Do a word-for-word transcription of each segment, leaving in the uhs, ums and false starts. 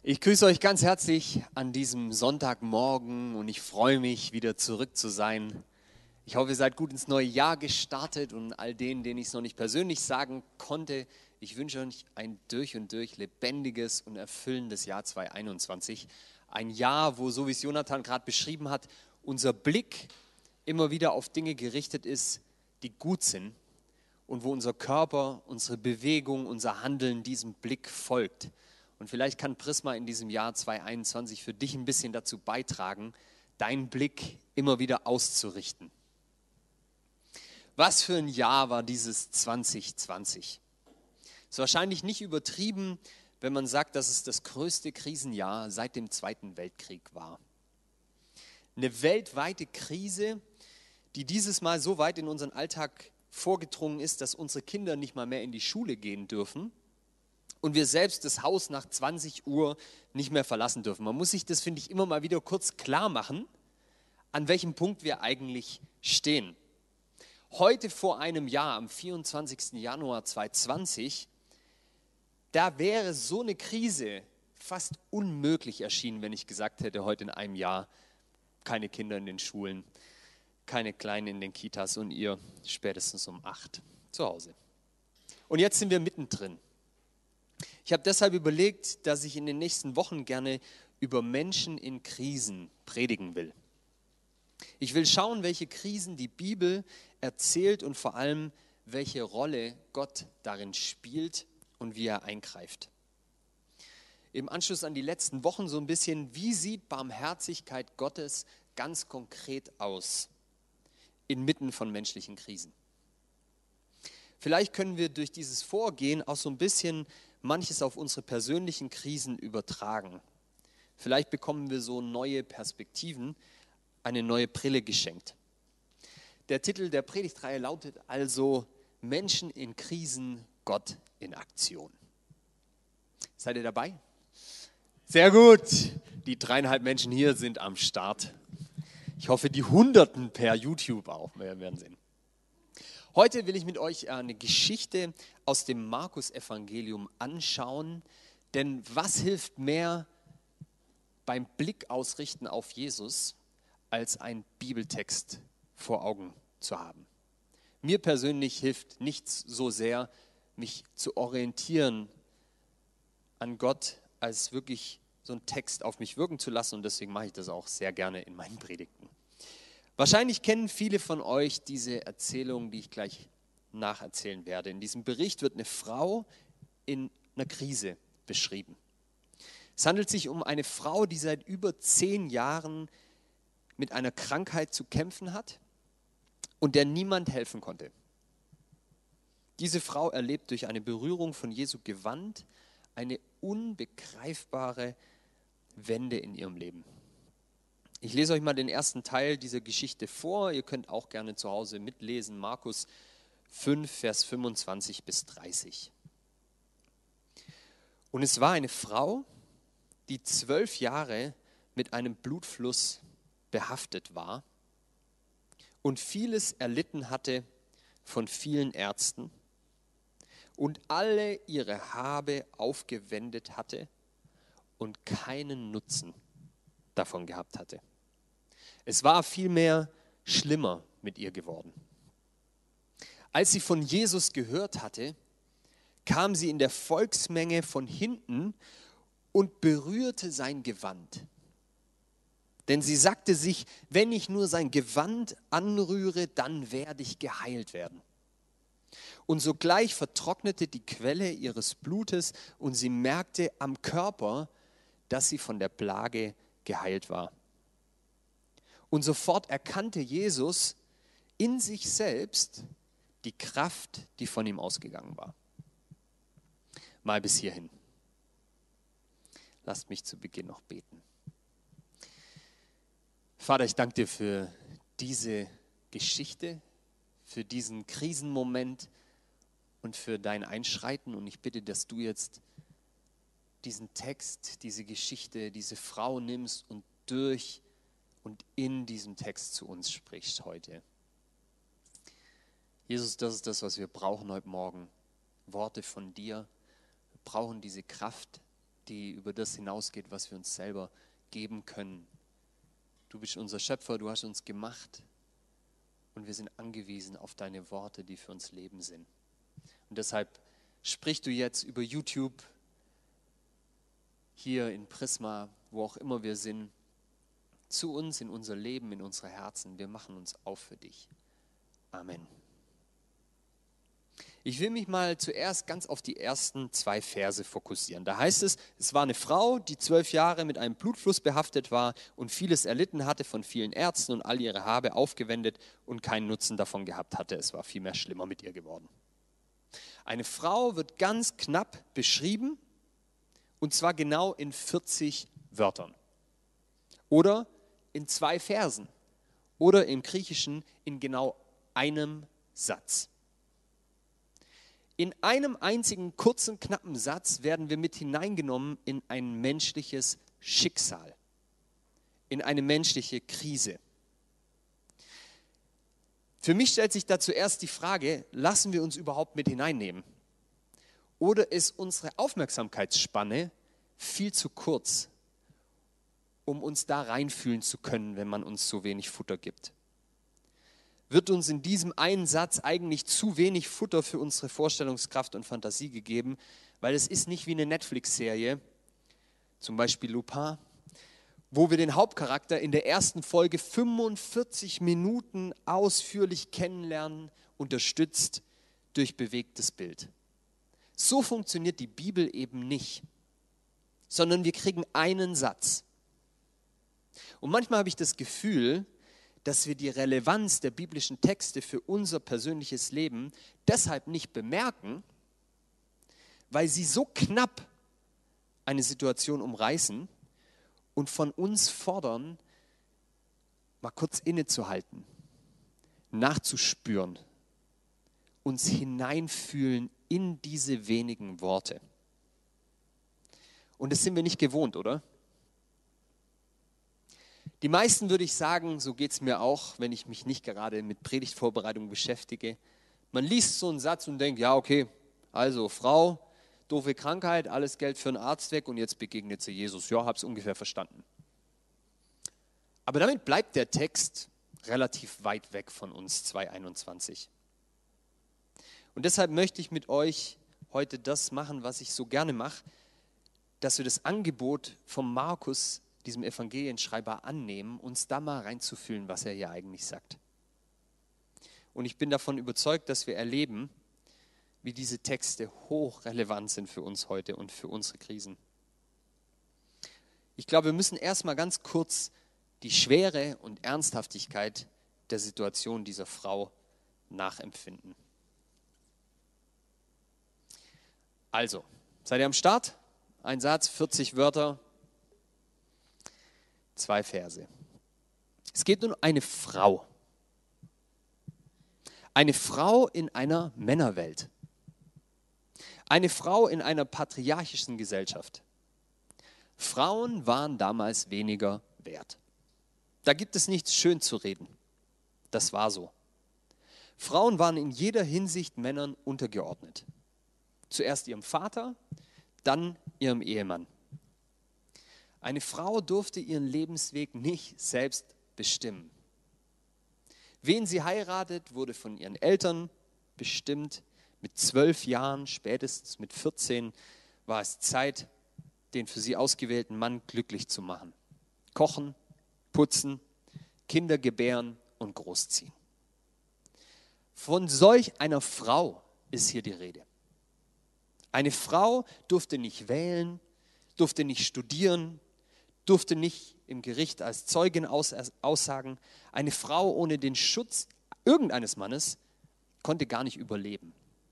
Ich grüße euch ganz herzlich an diesem Sonntagmorgen und ich freue mich, wieder zurück zu sein. Ich hoffe, ihr seid gut ins neue Jahr gestartet und all denen, denen ich es noch nicht persönlich sagen konnte, ich wünsche euch ein durch und durch lebendiges und erfüllendes Jahr zweitausendeinundzwanzig. Ein Jahr, wo, so wie es Jonathan gerade beschrieben hat, unser Blick immer wieder auf Dinge gerichtet ist, die gut sind und wo unser Körper, unsere Bewegung, unser Handeln diesem Blick folgt. Und vielleicht kann Prisma in diesem Jahr zweitausendeinundzwanzig für dich ein bisschen dazu beitragen, deinen Blick immer wieder auszurichten. Was für ein Jahr war dieses zwanzig zwanzig? Es ist wahrscheinlich nicht übertrieben, wenn man sagt, dass es das größte Krisenjahr seit dem Zweiten Weltkrieg war. Eine weltweite Krise, die dieses Mal so weit in unseren Alltag vorgedrungen ist, dass unsere Kinder nicht mal mehr in die Schule gehen dürfen. Und wir selbst das Haus nach zwanzig Uhr nicht mehr verlassen dürfen. Man muss sich das, finde ich, immer mal wieder kurz klar machen, an welchem Punkt wir eigentlich stehen. Heute vor einem Jahr, am vierundzwanzigsten Januar zweitausendzwanzig, da wäre so eine Krise fast unmöglich erschienen, wenn ich gesagt hätte, heute in einem Jahr keine Kinder in den Schulen, keine Kleinen in den Kitas und ihr spätestens um acht zu Hause. Und jetzt sind wir mittendrin. Ich habe deshalb überlegt, dass ich in den nächsten Wochen gerne über Menschen in Krisen predigen will. Ich will schauen, welche Krisen die Bibel erzählt und vor allem, welche Rolle Gott darin spielt und wie er eingreift. Im Anschluss an die letzten Wochen so ein bisschen, wie sieht Barmherzigkeit Gottes ganz konkret aus inmitten von menschlichen Krisen? Vielleicht können wir durch dieses Vorgehen auch so ein bisschen manches auf unsere persönlichen Krisen übertragen. Vielleicht bekommen wir so neue Perspektiven, eine neue Brille geschenkt. Der Titel der Predigtreihe lautet also Menschen in Krisen, Gott in Aktion. Seid ihr dabei? Sehr gut. Die dreieinhalb Menschen hier sind am Start. Ich hoffe, die Hunderten per YouTube auch. Wir werden sehen. Heute will ich mit euch eine Geschichte aus dem Markus-Evangelium anschauen, denn was hilft mehr beim Blick ausrichten auf Jesus, als ein Bibeltext vor Augen zu haben? Mir persönlich hilft nichts so sehr, mich zu orientieren an Gott, als wirklich so einen Text auf mich wirken zu lassen und deswegen mache ich das auch sehr gerne in meinen Predigten. Wahrscheinlich kennen viele von euch diese Erzählung, die ich gleich nacherzählen werde. In diesem Bericht wird eine Frau in einer Krise beschrieben. Es handelt sich um eine Frau, die seit über zehn Jahren mit einer Krankheit zu kämpfen hat und der niemand helfen konnte. Diese Frau erlebt durch eine Berührung von Jesu Gewand eine unbegreifbare Wende in ihrem Leben. Ich lese euch mal den ersten Teil dieser Geschichte vor. Ihr könnt auch gerne zu Hause mitlesen. Markus fünf, Vers fünfundzwanzig bis dreißig. Und es war eine Frau, die zwölf Jahre mit einem Blutfluss behaftet war und vieles erlitten hatte von vielen Ärzten und alle ihre Habe aufgewendet hatte und keinen Nutzen davon gehabt hatte. Es war vielmehr schlimmer mit ihr geworden. Als sie von Jesus gehört hatte, kam sie in der Volksmenge von hinten und berührte sein Gewand. Denn sie sagte sich, wenn ich nur sein Gewand anrühre, dann werde ich geheilt werden. Und sogleich vertrocknete die Quelle ihres Blutes und sie merkte am Körper, dass sie von der Plage geheilt war. Und sofort erkannte Jesus in sich selbst die Kraft, die von ihm ausgegangen war. Mal bis hierhin. Lasst mich zu Beginn noch beten. Vater, ich danke dir für diese Geschichte, für diesen Krisenmoment und für dein Einschreiten. Und ich bitte, dass du jetzt diesen Text, diese Geschichte, diese Frau nimmst und durch und in diesem Text zu uns sprichst heute. Jesus, das ist das, was wir brauchen heute Morgen. Worte von dir. Wir brauchen diese Kraft, die über das hinausgeht, was wir uns selber geben können. Du bist unser Schöpfer, du hast uns gemacht und wir sind angewiesen auf deine Worte, die für uns Leben sind. Und deshalb sprich du jetzt über YouTube, hier in Prisma, wo auch immer wir sind, zu uns, in unser Leben, in unsere Herzen. Wir machen uns auf für dich. Amen. Ich will mich mal zuerst ganz auf die ersten zwei Verse fokussieren. Da heißt es, es war eine Frau, die zwölf Jahre mit einem Blutfluss behaftet war und vieles erlitten hatte von vielen Ärzten und all ihre Habe aufgewendet und keinen Nutzen davon gehabt hatte. Es war vielmehr schlimmer mit ihr geworden. Eine Frau wird ganz knapp beschrieben, und zwar genau in vierzig Wörtern. Oder in zwei Versen. Oder im Griechischen in genau einem Satz. In einem einzigen kurzen, knappen Satz werden wir mit hineingenommen in ein menschliches Schicksal, in eine menschliche Krise. Für mich stellt sich da zuerst die Frage, lassen wir uns überhaupt mit hineinnehmen? Oder ist unsere Aufmerksamkeitsspanne viel zu kurz, um uns da reinfühlen zu können, wenn man uns so wenig Futter gibt? Wird uns in diesem einen Satz eigentlich zu wenig Futter für unsere Vorstellungskraft und Fantasie gegeben, weil es ist nicht wie eine Netflix-Serie, zum Beispiel Lupin, wo wir den Hauptcharakter in der ersten Folge fünfundvierzig Minuten ausführlich kennenlernen, unterstützt durch bewegtes Bild. So funktioniert die Bibel eben nicht, sondern wir kriegen einen Satz. Und manchmal habe ich das Gefühl, dass wir die Relevanz der biblischen Texte für unser persönliches Leben deshalb nicht bemerken, weil sie so knapp eine Situation umreißen und von uns fordern, mal kurz innezuhalten, nachzuspüren, uns hineinfühlen in diese wenigen Worte. Und das sind wir nicht gewohnt, oder? Die meisten, würde ich sagen, so geht es mir auch, wenn ich mich nicht gerade mit Predigtvorbereitung beschäftige. Man liest so einen Satz und denkt, ja okay, also Frau, doofe Krankheit, alles Geld für einen Arzt weg und jetzt begegnet sie Jesus. Ja, hab's ungefähr verstanden. Aber damit bleibt der Text relativ weit weg von uns, zwei einundzwanzig. Und deshalb möchte ich mit euch heute das machen, was ich so gerne mache, dass wir das Angebot von Markus, diesem Evangelienschreiber, annehmen, uns da mal reinzufühlen, was er hier eigentlich sagt. Und ich bin davon überzeugt, dass wir erleben, wie diese Texte hochrelevant sind für uns heute und für unsere Krisen. Ich glaube, wir müssen erstmal ganz kurz die Schwere und Ernsthaftigkeit der Situation dieser Frau nachempfinden. Also, seid ihr am Start? Ein Satz, vierzig Wörter, zwei Verse. Es geht um eine Frau. Eine Frau in einer Männerwelt. Eine Frau in einer patriarchischen Gesellschaft. Frauen waren damals weniger wert. Da gibt es nichts schön zu reden. Das war so. Frauen waren in jeder Hinsicht Männern untergeordnet. Zuerst ihrem Vater, dann ihrem Ehemann. Eine Frau durfte ihren Lebensweg nicht selbst bestimmen. Wen sie heiratet, wurde von ihren Eltern bestimmt. Mit zwölf Jahren, spätestens mit vierzehn, war es Zeit, den für sie ausgewählten Mann glücklich zu machen. Kochen, putzen, Kinder gebären und großziehen. Von solch einer Frau ist hier die Rede. Eine Frau durfte nicht wählen, durfte nicht studieren, durfte nicht im Gericht als Zeugin aussagen. Eine Frau ohne den Schutz irgendeines Mannes konnte gar nicht überleben.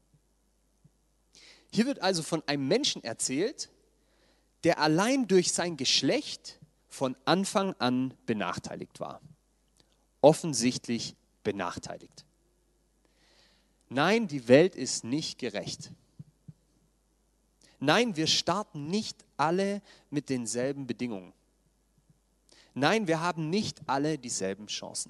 Hier wird also von einem Menschen erzählt, der allein durch sein Geschlecht von Anfang an benachteiligt war. Offensichtlich benachteiligt. Nein, die Welt ist nicht gerecht. Nein, wir starten nicht alle mit denselben Bedingungen. Nein, wir haben nicht alle dieselben Chancen.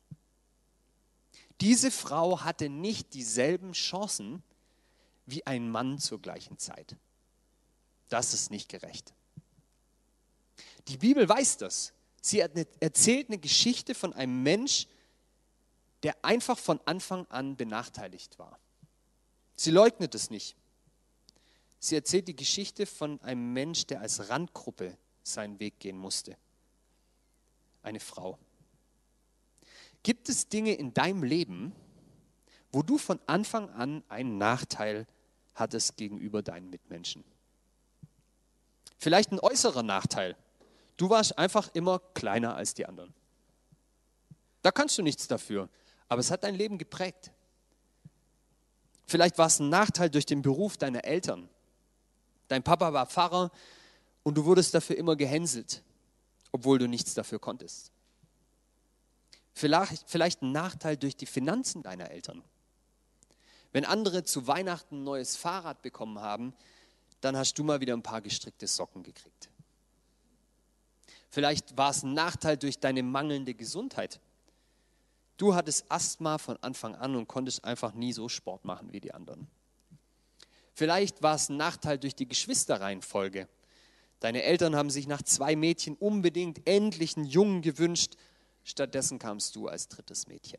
Diese Frau hatte nicht dieselben Chancen wie ein Mann zur gleichen Zeit. das ist nicht gerecht. Die Bibel weiß das. Sie erzählt eine Geschichte von einem Mensch, der einfach von Anfang an benachteiligt war. Sie leugnet es nicht. Sie erzählt die Geschichte von einem Mensch, der als Randgruppe seinen Weg gehen musste. Eine Frau. Gibt es Dinge in deinem Leben, wo du von Anfang an einen Nachteil hattest gegenüber deinen Mitmenschen? Vielleicht ein äußerer Nachteil. Du warst einfach immer kleiner als die anderen. Da kannst du nichts dafür, aber es hat dein Leben geprägt. Vielleicht war es ein Nachteil durch den Beruf deiner Eltern. Dein Papa war Pfarrer und du wurdest dafür immer gehänselt, obwohl du nichts dafür konntest. Vielleicht, vielleicht ein Nachteil durch die Finanzen deiner Eltern. Wenn andere zu Weihnachten ein neues Fahrrad bekommen haben, dann hast du mal wieder ein paar gestrickte Socken gekriegt. Vielleicht war es ein Nachteil durch deine mangelnde Gesundheit. Du hattest Asthma von Anfang an und konntest einfach nie so Sport machen wie die anderen. Vielleicht war es ein Nachteil durch die Geschwisterreihenfolge. Deine Eltern haben sich nach zwei Mädchen unbedingt endlich einen Jungen gewünscht. Stattdessen kamst du als drittes Mädchen.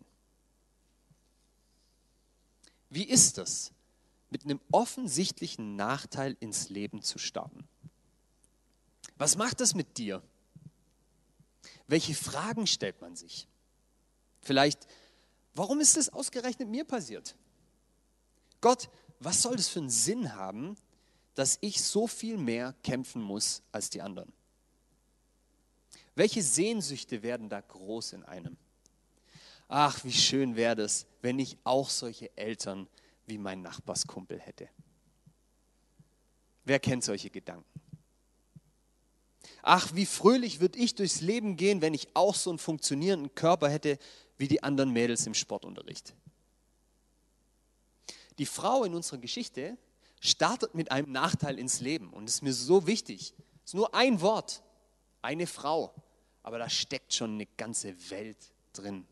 Wie ist es, mit einem offensichtlichen Nachteil ins Leben zu starten? Was macht das mit dir? Welche Fragen stellt man sich? Vielleicht, warum ist es ausgerechnet mir passiert? Gott, was soll das für einen Sinn haben, dass ich so viel mehr kämpfen muss als die anderen? Welche Sehnsüchte werden da groß in einem? Ach, wie schön wäre das, wenn ich auch solche Eltern wie mein Nachbarskumpel hätte. Wer kennt solche Gedanken? Ach, wie fröhlich würde ich durchs Leben gehen, wenn ich auch so einen funktionierenden Körper hätte wie die anderen Mädels im Sportunterricht. Die Frau in unserer Geschichte startet mit einem Nachteil ins Leben und das ist mir so wichtig. Es ist nur ein Wort, eine Frau, aber da steckt schon eine ganze Welt drin.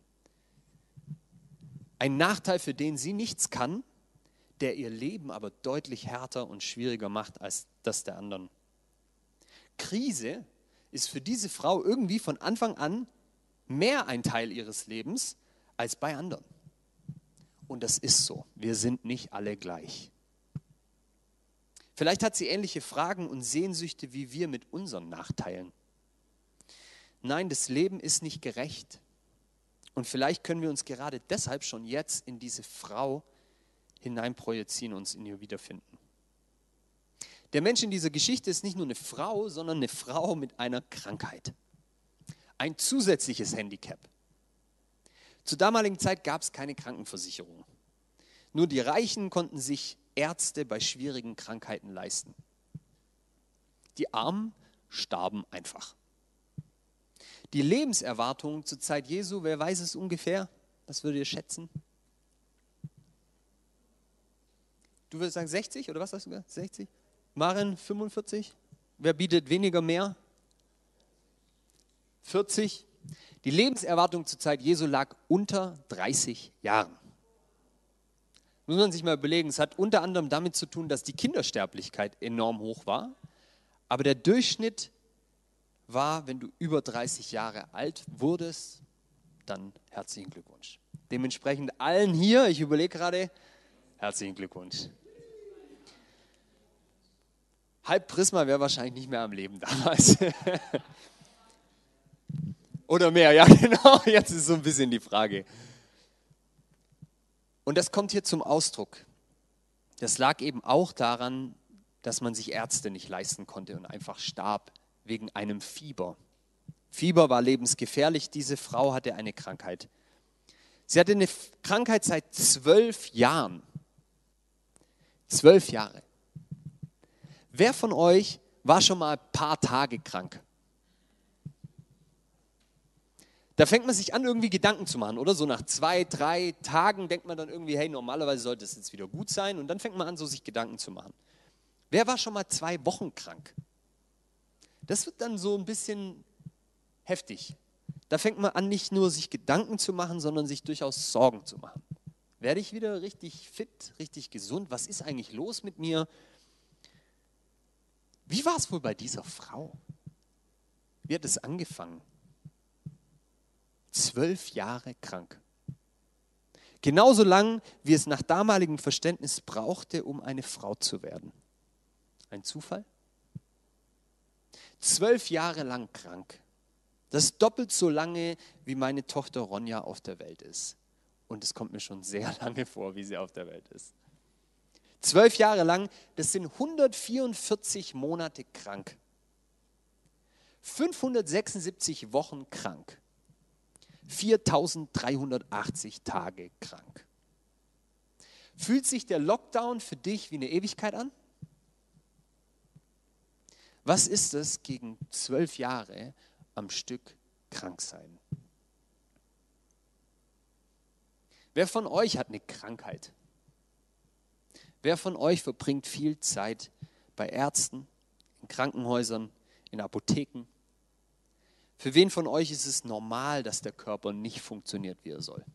Ein Nachteil, für den sie nichts kann, der ihr Leben aber deutlich härter und schwieriger macht als das der anderen. Krise ist für diese Frau irgendwie von Anfang an mehr ein Teil ihres Lebens als bei anderen. Und das ist so. Wir sind nicht alle gleich. Vielleicht hat sie ähnliche Fragen und Sehnsüchte wie wir mit unseren Nachteilen. Nein, das Leben ist nicht gerecht. Und vielleicht können wir uns gerade deshalb schon jetzt in diese Frau hineinprojizieren und uns in ihr wiederfinden. Der Mensch in dieser Geschichte ist nicht nur eine Frau, sondern eine Frau mit einer Krankheit. Ein zusätzliches Handicap. Zur damaligen Zeit gab es keine Krankenversicherung. Nur die Reichen konnten sich Ärzte bei schwierigen Krankheiten leisten. Die Armen starben einfach. Die Lebenserwartung zur Zeit Jesu, wer weiß es ungefähr? Was würdet ihr schätzen? Du würdest sagen sechzig oder was hast du gesagt? sechzig? Maren fünfundvierzig? Wer bietet weniger mehr? vierzig? Die Lebenserwartung zur Zeit Jesu lag unter dreißig Jahren. Muss man sich mal überlegen, es hat unter anderem damit zu tun, dass die Kindersterblichkeit enorm hoch war. Aber der Durchschnitt war, wenn du über dreißig Jahre alt wurdest, dann herzlichen Glückwunsch. Dementsprechend allen hier, ich überlege gerade, herzlichen Glückwunsch. Halb Prisma wäre wahrscheinlich nicht mehr am Leben damals. Oder mehr, ja genau, jetzt ist so ein bisschen die Frage. Und das kommt hier zum Ausdruck. Das lag eben auch daran, dass man sich Ärzte nicht leisten konnte und einfach starb wegen einem Fieber. Fieber war lebensgefährlich, diese Frau hatte eine Krankheit. Sie hatte eine Krankheit seit zwölf Jahren. Zwölf Jahre. Wer von euch war schon mal ein paar Tage krank? Da fängt man sich an, irgendwie Gedanken zu machen, oder? So nach zwei, drei Tagen denkt man dann irgendwie, hey, normalerweise sollte es jetzt wieder gut sein. Und dann fängt man an, so sich Gedanken zu machen. Wer war schon mal zwei Wochen krank? Das wird dann so ein bisschen heftig. Da fängt man an, nicht nur sich Gedanken zu machen, sondern sich durchaus Sorgen zu machen. Werde ich wieder richtig fit, richtig gesund? Was ist eigentlich los mit mir? Wie war es wohl bei dieser Frau? Wie hat es angefangen? Zwölf Jahre krank. Genauso lang, wie es nach damaligem Verständnis brauchte, um eine Frau zu werden. Ein Zufall? Zwölf Jahre lang krank. Das ist doppelt so lange, wie meine Tochter Ronja auf der Welt ist. Und es kommt mir schon sehr lange vor, wie sie auf der Welt ist. Zwölf Jahre lang, das sind hundertvierundvierzig Monate krank. fünfhundertsechsundsiebzig Wochen krank. viertausenddreihundertachtzig Tage krank. Fühlt sich der Lockdown für dich wie eine Ewigkeit an? Was ist es gegen zwölf Jahre am Stück krank sein? Wer von euch hat eine Krankheit? Wer von euch verbringt viel Zeit bei Ärzten, in Krankenhäusern, in Apotheken? Für wen von euch ist es normal, dass der Körper nicht funktioniert, wie er soll?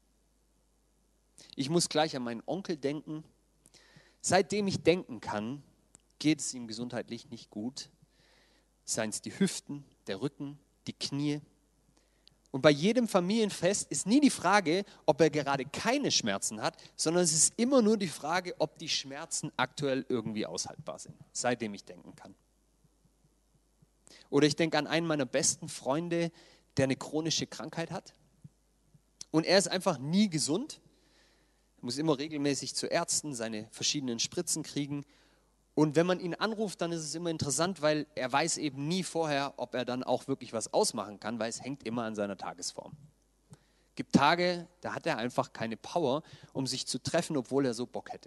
Ich muss gleich an meinen Onkel denken. Seitdem ich denken kann, geht es ihm gesundheitlich nicht gut. Seien es die Hüften, der Rücken, die Knie. Und bei jedem Familienfest ist nie die Frage, ob er gerade keine Schmerzen hat, sondern es ist immer nur die Frage, ob die Schmerzen aktuell irgendwie aushaltbar sind, seitdem ich denken kann. Oder ich denke an einen meiner besten Freunde, der eine chronische Krankheit hat. Und er ist einfach nie gesund. Er muss immer regelmäßig zu Ärzten seine verschiedenen Spritzen kriegen. Und wenn man ihn anruft, dann ist es immer interessant, weil er weiß eben nie vorher, ob er dann auch wirklich was ausmachen kann, weil es hängt immer an seiner Tagesform. Es gibt Tage, da hat er einfach keine Power, um sich zu treffen, obwohl er so Bock hätte.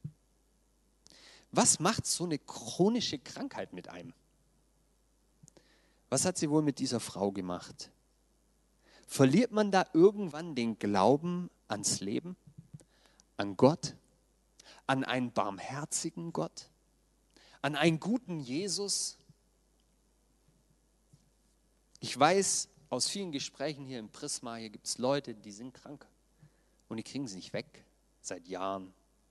Was macht so eine chronische Krankheit mit einem? Was hat sie wohl mit dieser Frau gemacht? Verliert man da irgendwann den Glauben ans Leben, an Gott, an einen barmherzigen Gott, an einen guten Jesus? Ich weiß aus vielen Gesprächen hier im Prisma, hier gibt es Leute, die sind krank und die kriegen sie nicht weg, seit Jahren.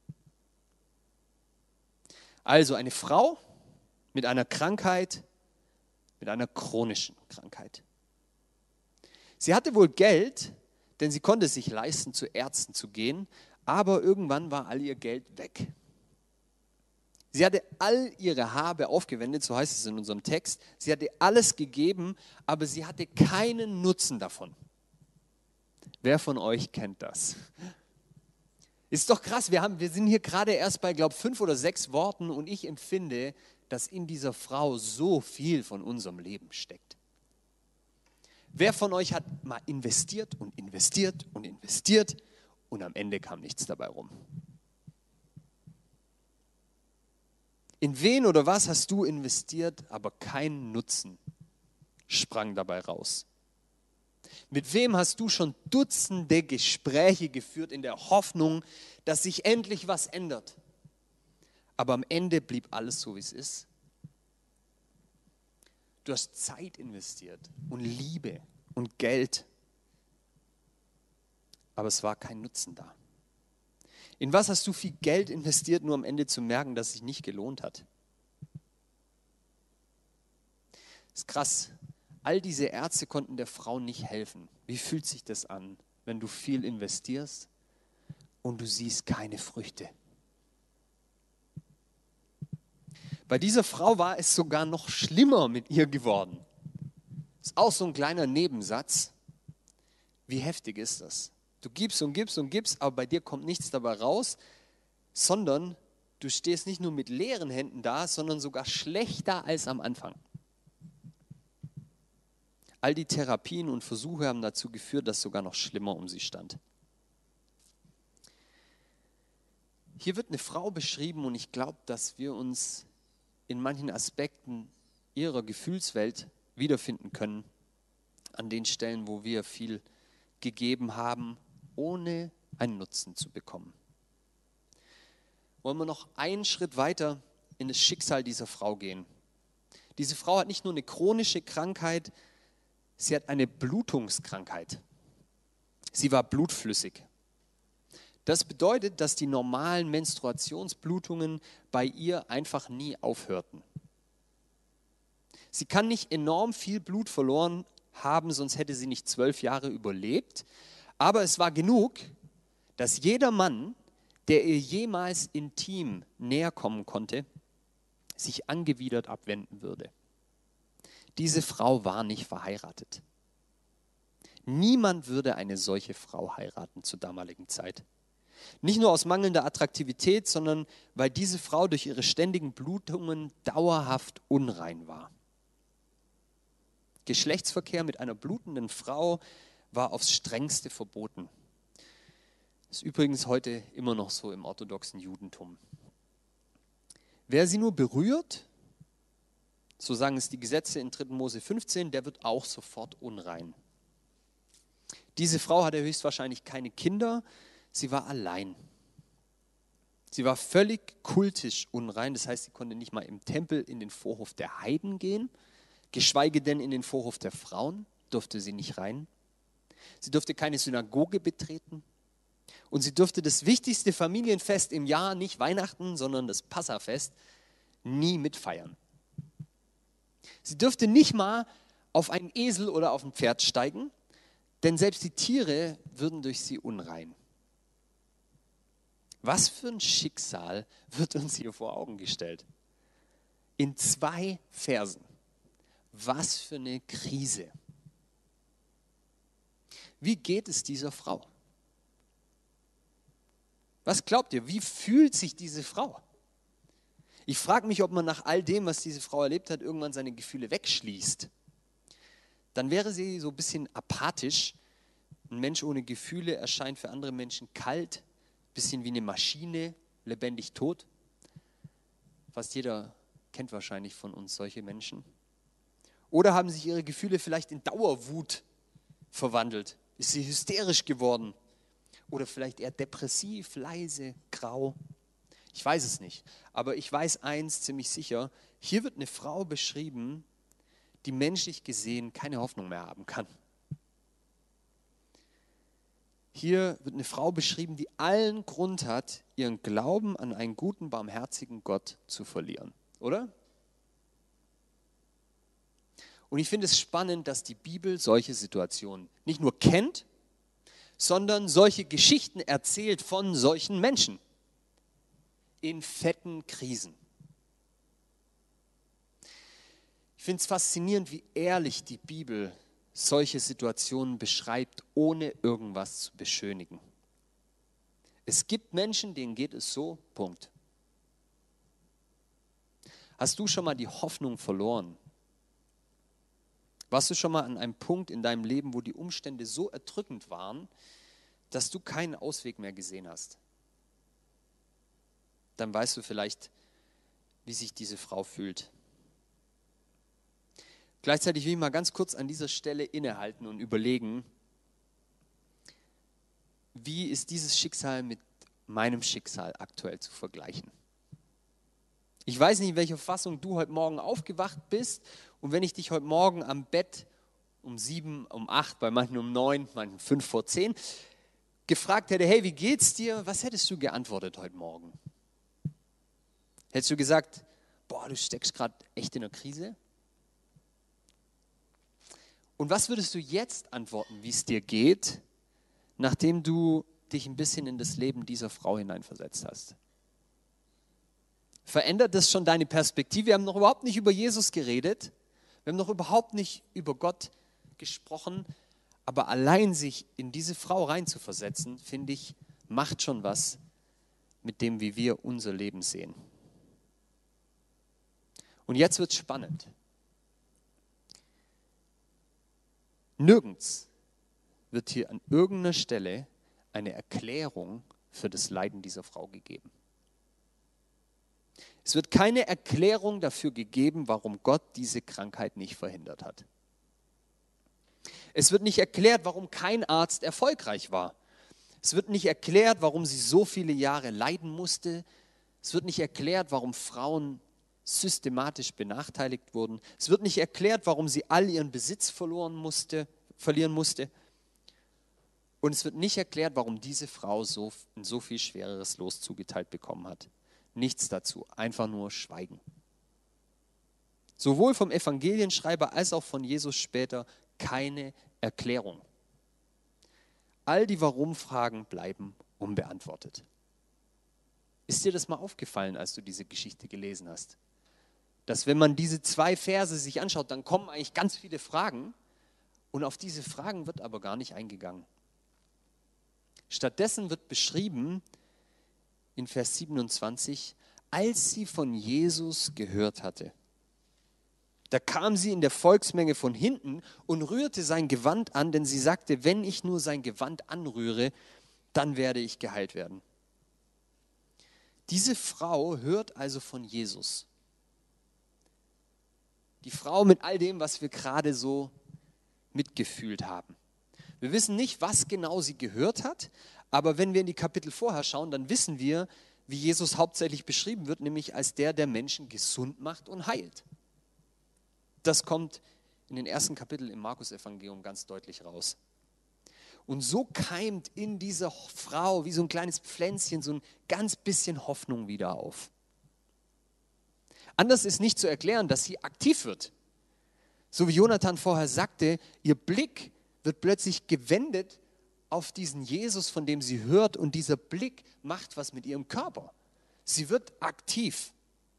Also eine Frau mit einer Krankheit, mit einer chronischen Krankheit. Sie hatte wohl Geld, denn sie konnte es sich leisten, zu Ärzten zu gehen, aber irgendwann war all ihr Geld weg. Sie hatte all ihre Habe aufgewendet, so heißt es in unserem Text. Sie hatte alles gegeben, aber sie hatte keinen Nutzen davon. Wer von euch kennt das? Ist doch krass, wir, haben, wir sind hier gerade erst bei, glaube ich, fünf oder sechs Worten und ich empfinde, dass in dieser Frau so viel von unserem Leben steckt. Wer von euch hat mal investiert und investiert und investiert und am Ende kam nichts dabei rum? In wen oder was hast du investiert, aber kein Nutzen sprang dabei raus? Mit wem hast du schon Dutzende Gespräche geführt in der Hoffnung, dass sich endlich was ändert? Aber am Ende blieb alles so, wie es ist. Du hast Zeit investiert und Liebe und Geld, aber es war kein Nutzen da. In was hast du viel Geld investiert, nur am Ende zu merken, dass es sich nicht gelohnt hat? Das ist krass. All diese Ärzte konnten der Frau nicht helfen. Wie fühlt sich das an, wenn du viel investierst und du siehst keine Früchte? Bei dieser Frau war es sogar noch schlimmer mit ihr geworden. Das ist auch so ein kleiner Nebensatz. Wie heftig ist das? Du gibst und gibst und gibst, aber bei dir kommt nichts dabei raus, sondern du stehst nicht nur mit leeren Händen da, sondern sogar schlechter als am Anfang. All die Therapien und Versuche haben dazu geführt, dass sogar noch schlimmer um sie stand. Hier wird eine Frau beschrieben und ich glaube, dass wir uns in manchen Aspekten ihrer Gefühlswelt wiederfinden können, an den Stellen, wo wir viel gegeben haben, ohne einen Nutzen zu bekommen. Wollen wir noch einen Schritt weiter in das Schicksal dieser Frau gehen? Diese Frau hat nicht nur eine chronische Krankheit, sie hat eine Blutungskrankheit. Sie war blutflüssig. Das bedeutet, dass die normalen Menstruationsblutungen bei ihr einfach nie aufhörten. Sie kann nicht enorm viel Blut verloren haben, sonst hätte sie nicht zwölf Jahre überlebt. Aber es war genug, dass jeder Mann, der ihr jemals intim näher kommen konnte, sich angewidert abwenden würde. Diese Frau war nicht verheiratet. Niemand würde eine solche Frau heiraten zur damaligen Zeit. Nicht nur aus mangelnder Attraktivität, sondern weil diese Frau durch ihre ständigen Blutungen dauerhaft unrein war. Geschlechtsverkehr mit einer blutenden Frau war aufs Strengste verboten. Das ist übrigens heute immer noch so im orthodoxen Judentum. Wer sie nur berührt, so sagen es die Gesetze in dritter Mose fünfzehn, der wird auch sofort unrein. Diese Frau hatte höchstwahrscheinlich keine Kinder, sie war allein. Sie war völlig kultisch unrein, das heißt, sie konnte nicht mal im Tempel in den Vorhof der Heiden gehen, geschweige denn in den Vorhof der Frauen durfte sie nicht rein. Sie durfte keine Synagoge betreten und sie durfte das wichtigste Familienfest im Jahr, nicht Weihnachten, sondern das Passafest, nie mitfeiern. Sie durfte nicht mal auf einen Esel oder auf ein Pferd steigen, denn selbst die Tiere würden durch sie unrein. Was für ein Schicksal wird uns hier vor Augen gestellt? In zwei Versen. Was für eine Krise. Wie geht es dieser Frau? Was glaubt ihr, wie fühlt sich diese Frau? Ich frage mich, ob man nach all dem, was diese Frau erlebt hat, irgendwann seine Gefühle wegschließt. Dann wäre sie so ein bisschen apathisch. Ein Mensch ohne Gefühle erscheint für andere Menschen kalt, ein bisschen wie eine Maschine, lebendig tot. Fast jeder kennt wahrscheinlich von uns solche Menschen. Oder haben sich ihre Gefühle vielleicht in Dauerwut verwandelt? Ist sie hysterisch geworden? Oder vielleicht eher depressiv, leise, grau? Ich weiß es nicht. Aber ich weiß eins ziemlich sicher. Hier wird eine Frau beschrieben, die menschlich gesehen keine Hoffnung mehr haben kann. Hier wird eine Frau beschrieben, die allen Grund hat, ihren Glauben an einen guten, barmherzigen Gott zu verlieren. Oder? Und ich finde es spannend, dass die Bibel solche Situationen nicht nur kennt, sondern solche Geschichten erzählt von solchen Menschen in fetten Krisen. Ich finde es faszinierend, wie ehrlich die Bibel solche Situationen beschreibt, ohne irgendwas zu beschönigen. Es gibt Menschen, denen geht es so, Punkt. Hast du schon mal die Hoffnung verloren? Warst du schon mal an einem Punkt in deinem Leben, wo die Umstände so erdrückend waren, dass du keinen Ausweg mehr gesehen hast? Dann weißt du vielleicht, wie sich diese Frau fühlt. Gleichzeitig will ich mal ganz kurz an dieser Stelle innehalten und überlegen, wie ist dieses Schicksal mit meinem Schicksal aktuell zu vergleichen? Ich weiß nicht, in welcher Fassung du heute Morgen aufgewacht bist, und wenn ich dich heute Morgen am Bett um sieben, um acht, bei manchen um neun, manchen fünf vor zehn, gefragt hätte, hey, wie geht's dir? Was hättest du geantwortet heute Morgen? Hättest du gesagt, boah, du steckst gerade echt in einer Krise? Und was würdest du jetzt antworten, wie es dir geht, nachdem du dich ein bisschen in das Leben dieser Frau hineinversetzt hast? Verändert das schon deine Perspektive? Wir haben noch überhaupt nicht über Jesus geredet. Wir haben noch überhaupt nicht über Gott gesprochen. Aber allein sich in diese Frau reinzuversetzen, finde ich, macht schon was mit dem, wie wir unser Leben sehen. Und jetzt wird es spannend. Nirgends wird hier an irgendeiner Stelle eine Erklärung für das Leiden dieser Frau gegeben. Es wird keine Erklärung dafür gegeben, warum Gott diese Krankheit nicht verhindert hat. Es wird nicht erklärt, warum kein Arzt erfolgreich war. Es wird nicht erklärt, warum sie so viele Jahre leiden musste. Es wird nicht erklärt, warum Frauen systematisch benachteiligt wurden. Es wird nicht erklärt, warum sie all ihren Besitz verloren musste, verlieren musste. Und es wird nicht erklärt, warum diese Frau so, ein so viel schwereres Los zugeteilt bekommen hat. Nichts dazu, einfach nur Schweigen. sowohl vom Evangelienschreiber als auch von Jesus später, keine Erklärung. All die Warum-Fragen bleiben unbeantwortet. Ist dir das mal aufgefallen, als du diese Geschichte gelesen hast? Dass wenn man diese zwei Verse sich anschaut, dann kommen eigentlich ganz viele Fragen und auf diese Fragen wird aber gar nicht eingegangen. Stattdessen wird beschrieben in Vers siebenundzwanzig, als sie von Jesus gehört hatte. Da kam sie in der Volksmenge von hinten und rührte sein Gewand an, denn sie sagte, wenn ich nur sein Gewand anrühre, dann werde ich geheilt werden. Diese Frau hört also von Jesus. Die Frau mit all dem, was wir gerade so mitgefühlt haben. Wir wissen nicht, was genau sie gehört hat, aber wenn wir in die Kapitel vorher schauen, dann wissen wir, wie Jesus hauptsächlich beschrieben wird, nämlich als der, der Menschen gesund macht und heilt. Das kommt in den ersten Kapiteln im Markus-Evangelium ganz deutlich raus. Und so keimt in dieser Frau wie so ein kleines Pflänzchen so ein ganz bisschen Hoffnung wieder auf. Anders ist nicht zu erklären, dass sie aktiv wird. So wie Jonathan vorher sagte, ihr Blick wird plötzlich gewendet auf diesen Jesus, von dem sie hört, und dieser Blick macht was mit ihrem Körper. Sie wird aktiv.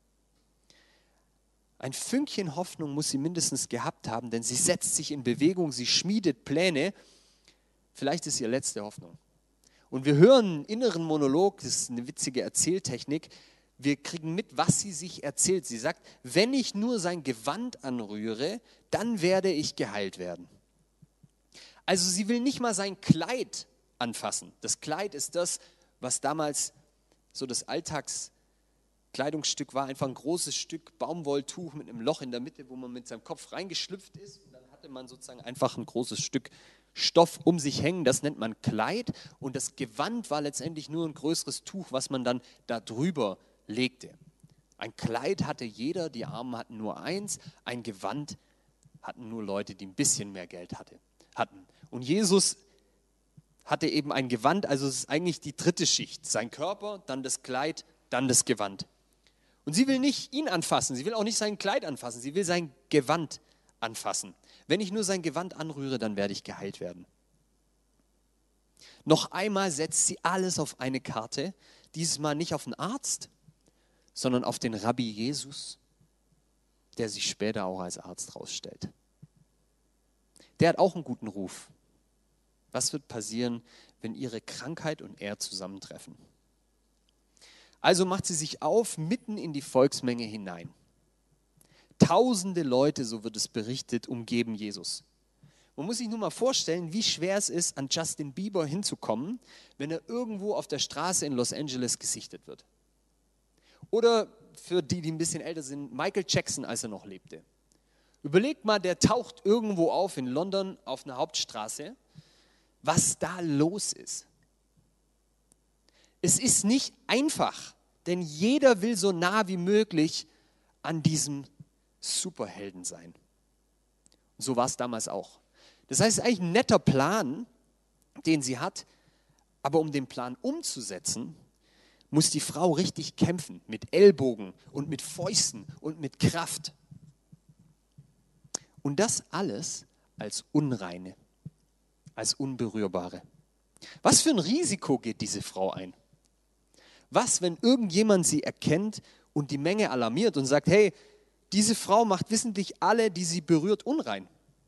Ein Fünkchen Hoffnung muss sie mindestens gehabt haben, denn sie setzt sich in Bewegung, sie schmiedet Pläne. Vielleicht ist ihre letzte Hoffnung. Und wir hören einen inneren Monolog, das ist eine witzige Erzähltechnik. Wir kriegen mit, was sie sich erzählt. Sie sagt, wenn ich nur sein Gewand anrühre, dann werde ich geheilt werden. Also sie will nicht mal sein Kleid anfassen. Das Kleid ist das, was damals so das Alltagskleidungsstück war, einfach ein großes Stück Baumwolltuch mit einem Loch in der Mitte, wo man mit seinem Kopf reingeschlüpft ist. Und dann hatte man sozusagen einfach ein großes Stück Stoff um sich hängen, das nennt man Kleid. Und das Gewand war letztendlich nur ein größeres Tuch, was man dann da drüber legte. Ein Kleid hatte jeder, die Armen hatten nur eins, ein Gewand hatten nur Leute, die ein bisschen mehr Geld hatte, hatten. Und Jesus hatte eben ein Gewand, also es ist eigentlich die dritte Schicht. Sein Körper, dann das Kleid, dann das Gewand. Und sie will nicht ihn anfassen, sie will auch nicht sein Kleid anfassen, sie will sein Gewand anfassen. Wenn ich nur sein Gewand anrühre, dann werde ich geheilt werden. Noch einmal setzt sie alles auf eine Karte, dieses Mal nicht auf den Arzt, sondern auf den Rabbi Jesus, der sich später auch als Arzt rausstellt. Der hat auch einen guten Ruf. Was wird passieren, wenn ihre Krankheit und er zusammentreffen? Also macht sie sich auf, mitten in die Volksmenge hinein. Tausende Leute, so wird es berichtet, umgeben Jesus. Man muss sich nur mal vorstellen, wie schwer es ist, an Justin Bieber hinzukommen, wenn er irgendwo auf der Straße in Los Angeles gesichtet wird. Oder für die, die ein bisschen älter sind, Michael Jackson, als er noch lebte. Überlegt mal, der taucht irgendwo auf in London auf einer Hauptstraße, was da los ist. Es ist nicht einfach, denn jeder will so nah wie möglich an diesem Superhelden sein. So war es damals auch. Das heißt, es ist eigentlich ein netter Plan, den sie hat, aber um den Plan umzusetzen, muss die Frau richtig kämpfen, mit Ellbogen und mit Fäusten und mit Kraft. Und das alles als Unreine, als Unberührbare. Was für ein Risiko geht diese Frau ein? Was, wenn irgendjemand sie erkennt und die Menge alarmiert und sagt, hey, diese Frau macht wissentlich alle, die sie berührt, unrein.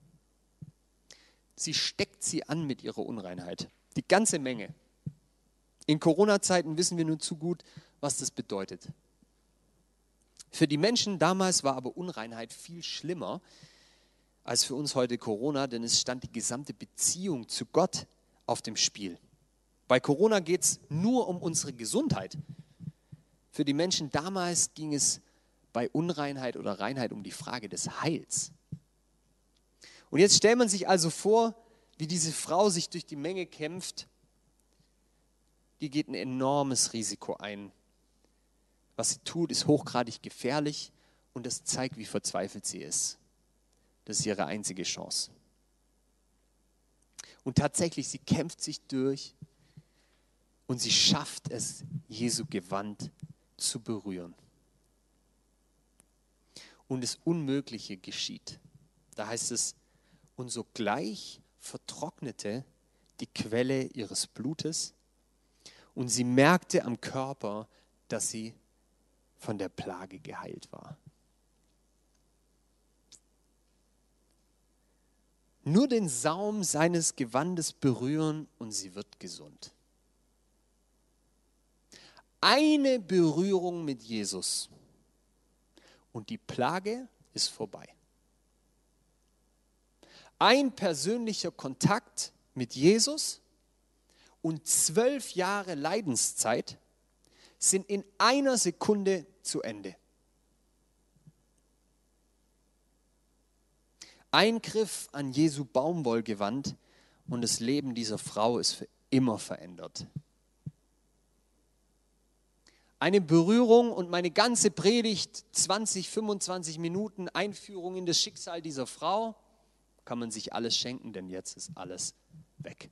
Sie steckt sie an mit ihrer Unreinheit. Die ganze Menge. In Corona-Zeiten wissen wir nur zu gut, was das bedeutet. Für die Menschen damals war aber Unreinheit viel schlimmer als für uns heute Corona, denn es stand die gesamte Beziehung zu Gott auf dem Spiel. Bei Corona geht es nur um unsere Gesundheit. Für die Menschen damals ging es bei Unreinheit oder Reinheit um die Frage des Heils. Und jetzt stellt man sich also vor, wie diese Frau sich durch die Menge kämpft. Die geht ein enormes Risiko ein. Was sie tut, ist hochgradig gefährlich und das zeigt, wie verzweifelt sie ist. Das ist ihre einzige Chance. Und tatsächlich, sie kämpft sich durch und sie schafft es, Jesu Gewand zu berühren. und das Unmögliche geschieht. Da heißt es, und sogleich vertrocknete die Quelle ihres Blutes und sie merkte am Körper, dass sie von der Plage geheilt war. Nur den Saum seines Gewandes berühren und sie wird gesund. Eine Berührung mit Jesus und die Plage ist vorbei. Ein persönlicher Kontakt mit Jesus und zwölf Jahre Leidenszeit sind in einer Sekunde zu Ende. Ein Griff an Jesu Baumwollgewand und das Leben dieser Frau ist für immer verändert. Eine Berührung und meine ganze Predigt, zwanzig, fünfundzwanzig Minuten Einführung in das Schicksal dieser Frau, kann man sich alles schenken, denn jetzt ist alles weg.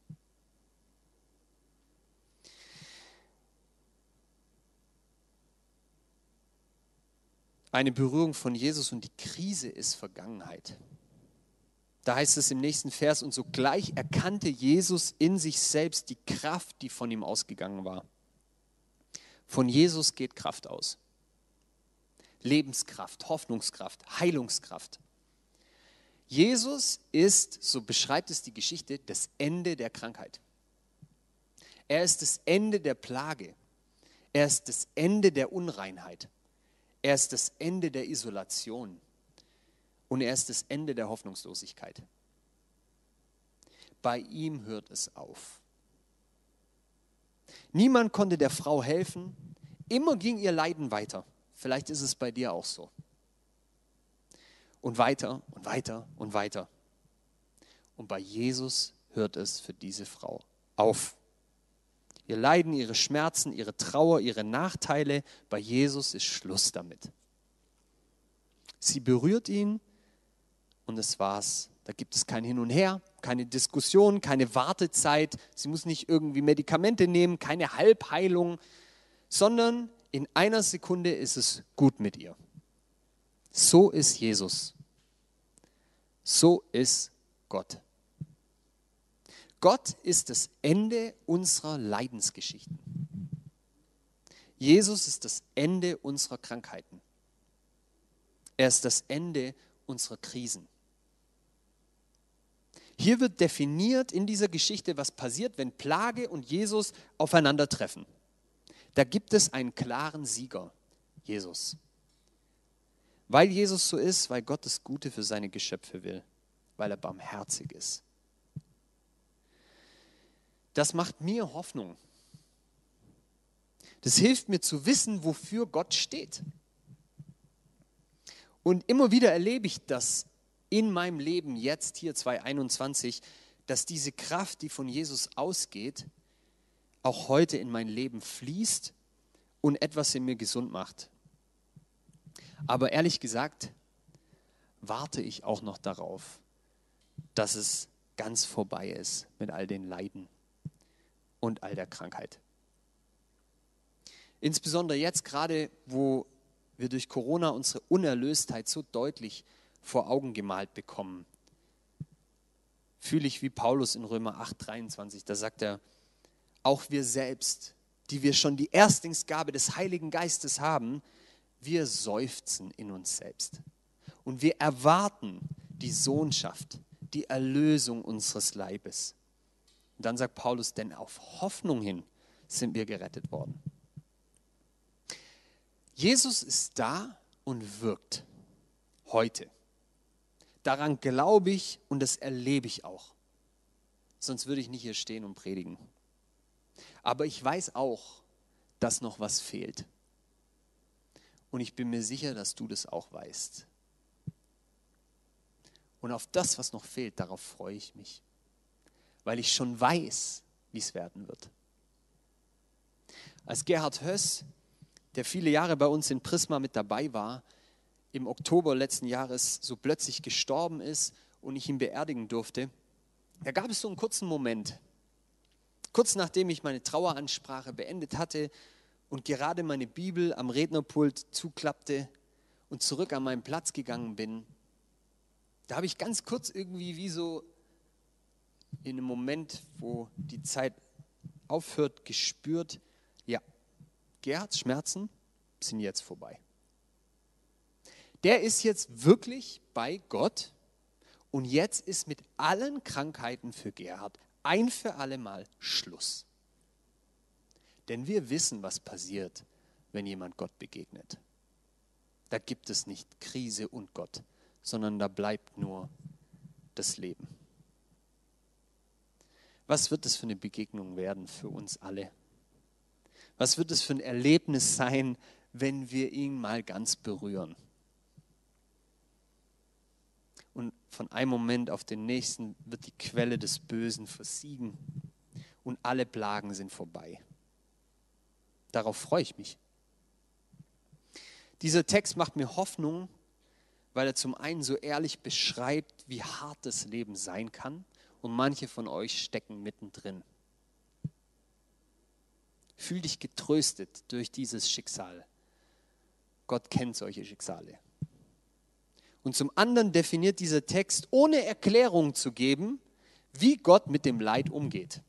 Eine Berührung von Jesus und die Krise ist Vergangenheit. Da heißt es im nächsten Vers, und sogleich erkannte Jesus in sich selbst die Kraft, die von ihm ausgegangen war. Von Jesus geht Kraft aus. Lebenskraft, Hoffnungskraft, Heilungskraft. Jesus ist, so beschreibt es die Geschichte, das Ende der Krankheit. Er ist das Ende der Plage. Er ist das Ende der Unreinheit. Er ist das Ende der Isolation. Und er ist das Ende der Hoffnungslosigkeit. Bei ihm hört es auf. Niemand konnte der Frau helfen. Immer ging ihr Leiden weiter. Vielleicht ist es bei dir auch so. Und weiter und weiter und weiter. Und bei Jesus hört es für diese Frau auf. Ihr Leiden, ihre Schmerzen, ihre Trauer, ihre Nachteile, bei Jesus ist Schluss damit. Sie berührt ihn und das war's. Da gibt es kein Hin und Her, keine Diskussion, keine Wartezeit. Sie muss nicht irgendwie Medikamente nehmen, keine Halbheilung, sondern in einer Sekunde ist es gut mit ihr. So ist Jesus. So ist Gott. Gott ist das Ende unserer Leidensgeschichten. Jesus ist das Ende unserer Krankheiten. Er ist das Ende unserer Krisen. Hier wird definiert in dieser Geschichte, was passiert, wenn Plage und Jesus aufeinandertreffen. Da gibt es einen klaren Sieger, Jesus. Weil Jesus so ist, weil Gott das Gute für seine Geschöpfe will, weil er barmherzig ist. Das macht mir Hoffnung. Das hilft mir zu wissen, wofür Gott steht. Und immer wieder erlebe ich das in meinem Leben jetzt, hier zwanzig einundzwanzig, dass diese Kraft, die von Jesus ausgeht, auch heute in mein Leben fließt und etwas in mir gesund macht. Aber ehrlich gesagt, warte ich auch noch darauf, dass es ganz vorbei ist mit all den Leiden und all der Krankheit. Insbesondere jetzt gerade, wo wir durch Corona unsere Unerlöstheit so deutlich vor Augen gemalt bekommen, fühle ich wie Paulus in Römer acht dreiundzwanzig, da sagt er, auch wir selbst, die wir schon die Erstlingsgabe des Heiligen Geistes haben, wir seufzen in uns selbst und wir erwarten die Sohnschaft, die Erlösung unseres Leibes. Und dann sagt Paulus, denn auf Hoffnung hin sind wir gerettet worden. Jesus ist da und wirkt heute. Daran glaube ich und das erlebe ich auch. Sonst würde ich nicht hier stehen und predigen. Aber ich weiß auch, dass noch was fehlt. Und ich bin mir sicher, dass du das auch weißt. Und auf das, was noch fehlt, darauf freue ich mich. Weil ich schon weiß, wie es werden wird. Als Gerhard Höss, der viele Jahre bei uns in Prisma mit dabei war, im Oktober letzten Jahres so plötzlich gestorben ist und ich ihn beerdigen durfte, da gab es so einen kurzen Moment. Kurz nachdem ich meine Traueransprache beendet hatte und gerade meine Bibel am Rednerpult zuklappte und zurück an meinen Platz gegangen bin, da habe ich ganz kurz irgendwie wie so in einem Moment, wo die Zeit aufhört, gespürt, ja, Gerhards Schmerzen sind jetzt vorbei. Der ist jetzt wirklich bei Gott und jetzt ist mit allen Krankheiten für Gerhard ein für alle Mal Schluss. Denn wir wissen, was passiert, wenn jemand Gott begegnet. Da gibt es nicht Krise und Gott, sondern da bleibt nur das Leben. Was wird es für eine Begegnung werden für uns alle? Was wird es für ein Erlebnis sein, wenn wir ihn mal ganz berühren? Und von einem Moment auf den nächsten wird die Quelle des Bösen versiegen und alle Plagen sind vorbei. Darauf freue ich mich. Dieser Text macht mir Hoffnung, weil er zum einen so ehrlich beschreibt, wie hart das Leben sein kann, und manche von euch stecken mittendrin. Fühl dich getröstet durch dieses Schicksal. Gott kennt solche Schicksale. Und zum anderen definiert dieser Text, ohne Erklärung zu geben, wie Gott mit dem Leid umgeht.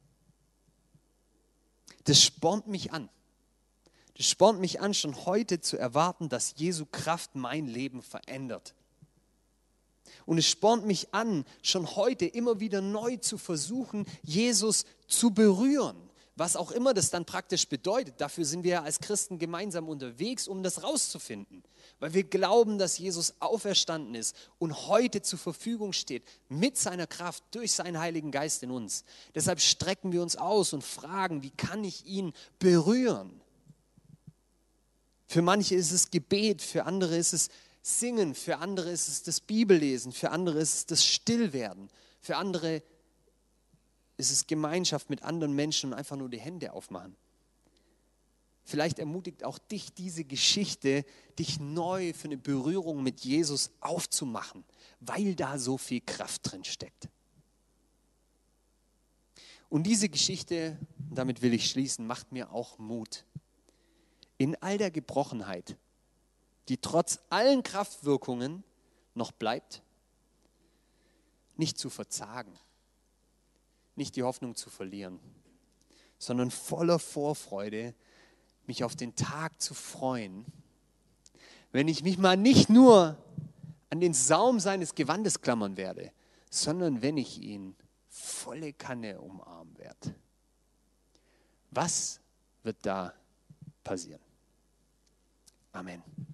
Das spornt mich an. Das spornt mich an, schon heute zu erwarten, dass Jesu Kraft mein Leben verändert. Und es spornt mich an, schon heute immer wieder neu zu versuchen, Jesus zu berühren. Was auch immer das dann praktisch bedeutet. Dafür sind wir ja als Christen gemeinsam unterwegs, um das rauszufinden. Weil wir glauben, dass Jesus auferstanden ist und heute zur Verfügung steht, mit seiner Kraft, durch seinen Heiligen Geist in uns. Deshalb strecken wir uns aus und fragen, wie kann ich ihn berühren? Für manche ist es Gebet, für andere ist es Singen, für andere ist es das Bibellesen, für andere ist es das Stillwerden, für andere ist es Gemeinschaft mit anderen Menschen und einfach nur die Hände aufmachen. Vielleicht ermutigt auch dich diese Geschichte, dich neu für eine Berührung mit Jesus aufzumachen, weil da so viel Kraft drin steckt. Und diese Geschichte, damit will ich schließen, macht mir auch Mut. In all der Gebrochenheit, die trotz allen Kraftwirkungen noch bleibt, nicht zu verzagen, nicht die Hoffnung zu verlieren, sondern voller Vorfreude mich auf den Tag zu freuen, wenn ich mich mal nicht nur an den Saum seines Gewandes klammern werde, sondern wenn ich ihn volle Kanne umarmen werde. Was wird da passieren? Amen.